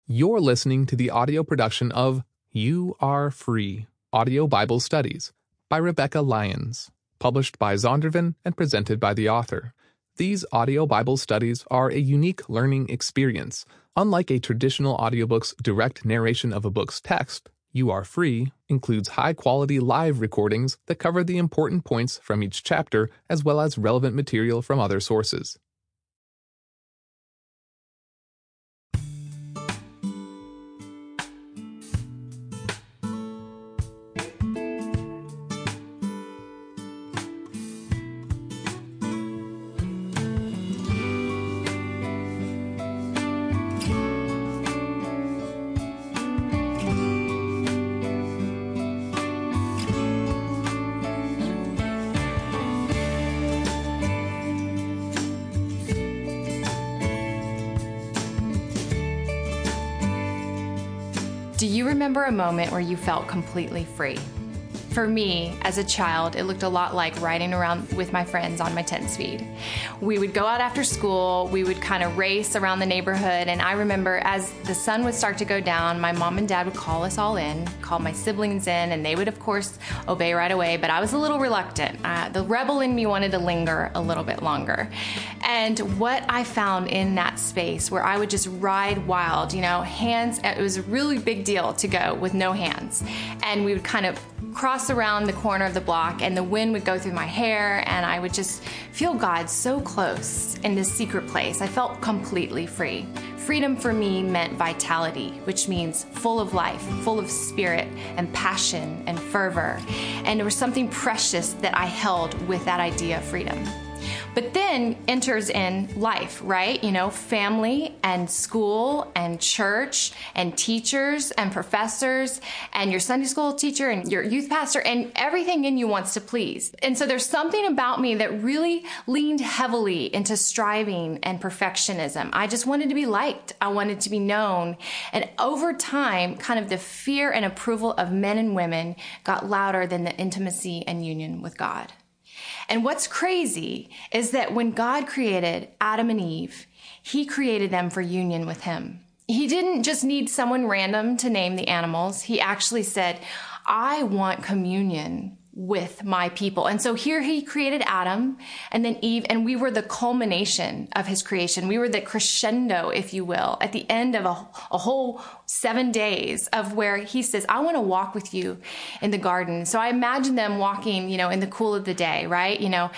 You're listening to the audio production of You Are Free, Audio Bible Studies by Rebecca Lyons, published by Zondervan and presented by the author. These audio Bible studies are a unique learning experience. Unlike a traditional audiobook's direct narration of a book's text, You Are Free includes high-quality live recordings that cover the important points from each chapter as well as relevant material from other sources. Do you remember a moment where you felt completely free? For me, as a child, it looked a lot like riding around with my friends on my 10-speed. We would go out after school, we would kind of race around the neighborhood, and I remember as the sun would start to go down, my mom and dad would call us all in, call my siblings in, and they would, of course, obey right away, but I was a little reluctant. The rebel in me wanted to linger a little bit longer. And what I found in that space where I would just ride wild, hands, it was a really big deal to go with no hands. And we would kind of cross around the corner of the block and the wind would go through my hair and I would just feel God so close in this secret place. I felt completely free. Freedom for me meant vitality, which means full of life, full of spirit and passion and fervor. And there was something precious that I held with that idea of freedom. But then enters in life, right? Family and school and church and teachers and professors and your Sunday school teacher and your youth pastor and everything in you wants to please. And so there's something about me that really leaned heavily into striving and perfectionism. I just wanted to be liked. I wanted to be known. And over time, kind of the fear and approval of men and women got louder than the intimacy and union with God. And what's crazy is that when God created Adam and Eve, he created them for union with him. He didn't just need someone random to name the animals. He actually said, I want communion with my people. And so here he created Adam and then Eve, and we were the culmination of his creation. We were the crescendo, if you will, at the end of a whole 7 days of where he says, I want to walk with you in the garden. So I imagine them walking, in the cool of the day, right?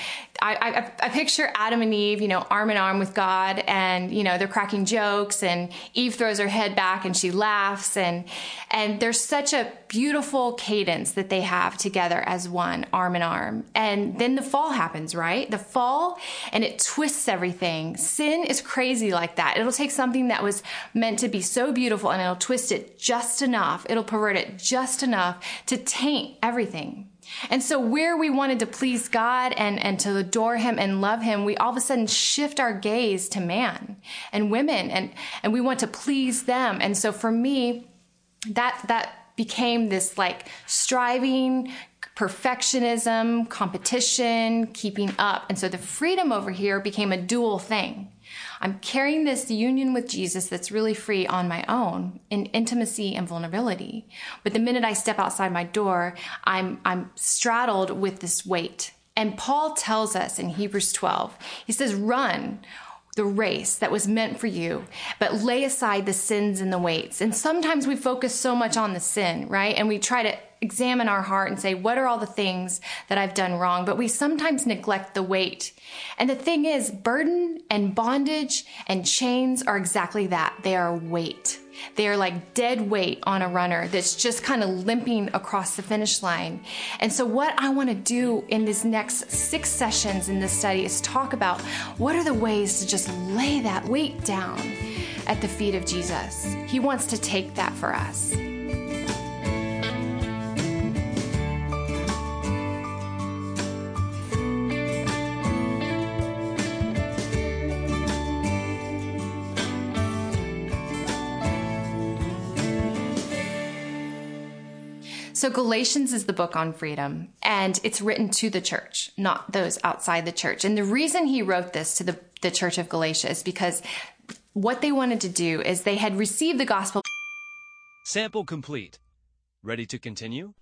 I picture Adam and Eve, arm in arm with God and, they're cracking jokes and Eve throws her head back and she laughs and there's such a beautiful cadence that they have together as one, arm in arm. And then the fall happens, right? The fall, and it twists everything. Sin is crazy like that. It'll take something that was meant to be so beautiful and it'll twist it just enough. It'll pervert it just enough to taint everything. And so where we wanted to please God and to adore him and love him, we all of a sudden shift our gaze to man and women and we want to please them. And so for me, that became this like striving, perfectionism, competition, keeping up. And so the freedom over here became a dual thing. I'm carrying this union with Jesus that's really free on my own in intimacy and vulnerability. But the minute I step outside my door, I'm straddled with this weight. And Paul tells us in Hebrews 12, he says, run the race that was meant for you, but lay aside the sins and the weights. And sometimes we focus so much on the sin, right? And we try to examine our heart and say, what are all the things that I've done wrong? But we sometimes neglect the weight. And the thing is, burden and bondage and chains are exactly that. They are weight. They are like dead weight on a runner that's just kind of limping across the finish line. And so what I want to do in these next 6 sessions in this study is talk about what are the ways to just lay that weight down at the feet of Jesus. He wants to take that for us. So Galatians is the book on freedom, and it's written to the church, not those outside the church. And the reason he wrote this to the church of Galatia is because what they wanted to do is they had received the gospel. Sample complete. Ready to continue?